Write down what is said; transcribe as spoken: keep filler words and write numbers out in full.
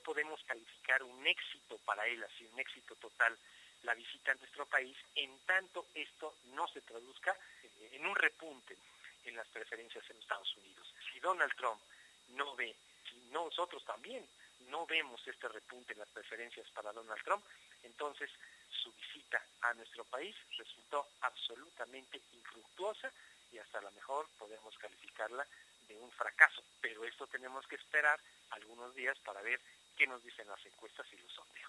podemos calificar un éxito para él, así un éxito total, la visita a nuestro país, en tanto esto no se traduzca en un repunte en las preferencias en Estados Unidos. Si Donald Trump no ve, si nosotros también no vemos este repunte en las preferencias para Donald Trump, entonces su visita a nuestro país resultó absolutamente infructuosa y hasta a lo mejor podemos calificarla de un fracaso. Pero esto tenemos que esperar algunos días para ver qué nos dicen las encuestas y los sondeos.